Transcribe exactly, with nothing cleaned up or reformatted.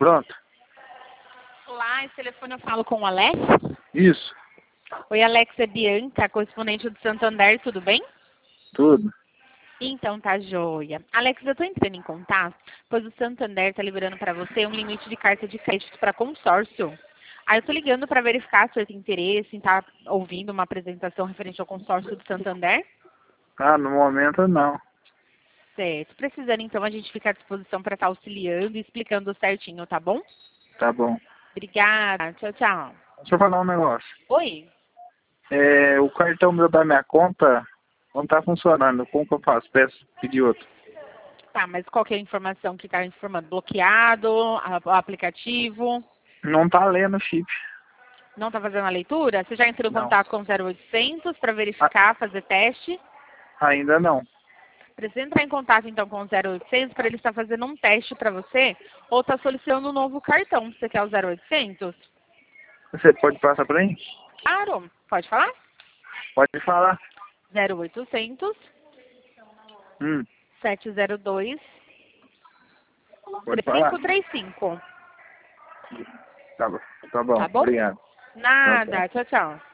Pronto. Olá, esse telefone eu falo com o Alex. Isso. Oi, Alex, é Bianca, correspondente do Santander, tudo bem? Tudo. Então tá joia. Alex, eu tô entrando em contato, pois o Santander tá liberando para você um limite de carta de crédito para consórcio. Aí eu tô ligando para verificar se você tem interesse em estar ouvindo uma apresentação referente ao consórcio do Santander. Ah, no momento não. Certo. Precisando, então, a gente fica à disposição para estar auxiliando e explicando certinho, tá bom? Tá bom. Obrigada. Tchau, tchau. Deixa eu falar um negócio. Oi? É, o cartão meu da minha conta não tá funcionando. Como que eu faço? Peço pedir outro. Tá, mas qual que é a informação que está informando? Bloqueado, a- o aplicativo, Não tá lendo o chip. não está fazendo a leitura? Você já entrou em Não. contato com o zero oitocentos para A- verificar, fazer teste? ainda não. Precisa entrar em contato então com o zero oitocentos para ele estar fazendo um teste para você ou está solicitando um novo cartão. Você quer o zero oitocentos? Você pode passar pra mim? Claro, pode falar? Pode falar. zero oitocentos, Hum, sete zero dois, pode falar. cinco três cinco. Tá bom. Tá bom. Tá bom? Obrigado. Tchau, tchau. Nada. Tchau, tchau.